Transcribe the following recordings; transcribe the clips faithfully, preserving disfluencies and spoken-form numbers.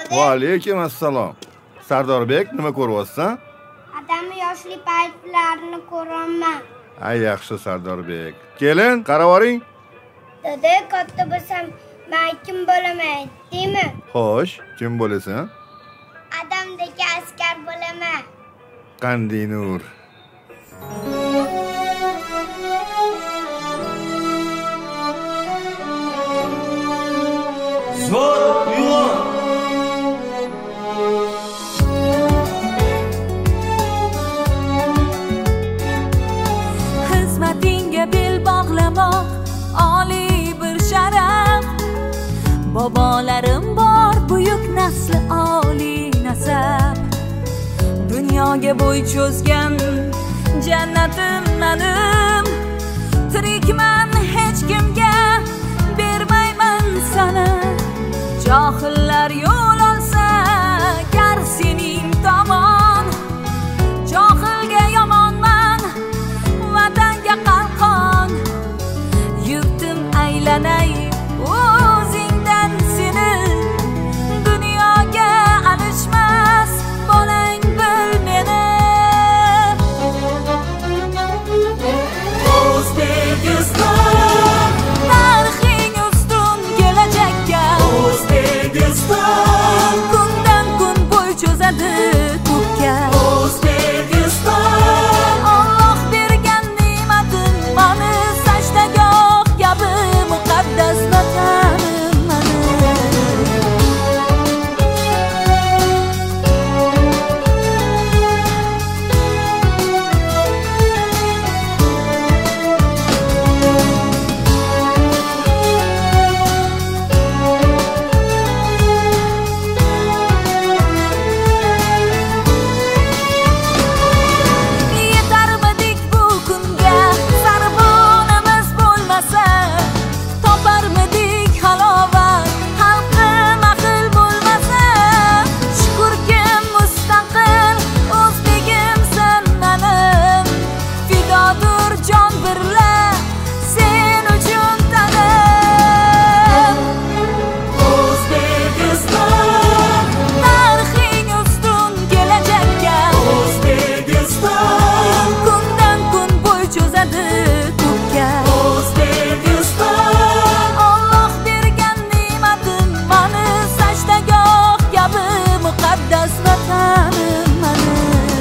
Va alaykum assalom. Sardorbek, nima ko'ryapsan? Adamni yoshli paytlarini ko'raman. Ay yaxshi Sardorbek. Kelin, qaravoring. Dada, katta bo'lsam, men kim bo'laman, deymi? Xo'sh, kim bo'lasan? Adamdek askar bo'laman. Qanday nur. Zo'r uyg'on. Xizmatingga bel bog'lamoq oliy bir sharaf. Bobolarim bor buyuk nasli oliy nasab. Dunyoga bo'y cho'zgan jannatim menim. Tirikman hech kimga bermayman sana. Johillar yo'l olsa gar sening tomon. Johilga yomonman, vatanga qalqon. Yurtim aylanay o'zingdan seni. Dunyoga alishmas bolang bil meni. O'zbekiston tarixing ustun kelajakka. O'zbekiston kundan kun bo'y cho'zadi ko'kka. O'zbekiston Alloh bergan ne'matim mani, sajdagoh kabi muqaddas vatanim mani. Yetarmidik bu kunga, sarbonimiz bo'lmasa, toparmidik halovat, xalqim aql bo'lmasa. Shukrki mustaqil o'zbegimsan menim, fidodur jon birla sen uchun tanim. O'zbekiston tarixing ustun kelajakka. O'zbekiston kundan kun bo'y cho'zadi ko'kka. O'zbekiston Alloh bergan ne'matim mani, sajdagoh kabi muqaddas vatanim mani.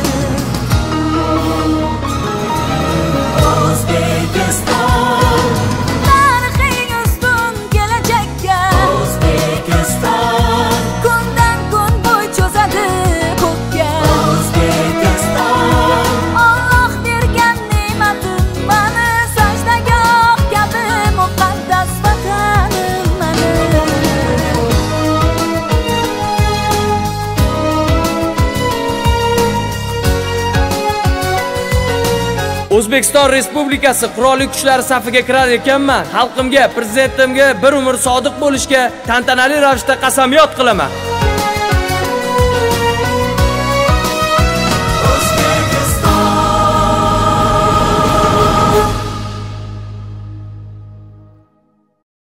O'zbekiston tarixing ustun kelajakka. O'zbekiston kundan kun bo'y cho'zadi ko'kka. O'zbekiston Alloh bergan ne'matim mani, sajdagoh kabi muqaddas vatanim mani. O'zbekiston Respublikasi Qurolli Kuchlari safiga kirar ekanman. Xalqimga, prezidentimga bir umr sodiq bo'lishga tantanali ravishda qasamyod qilaman.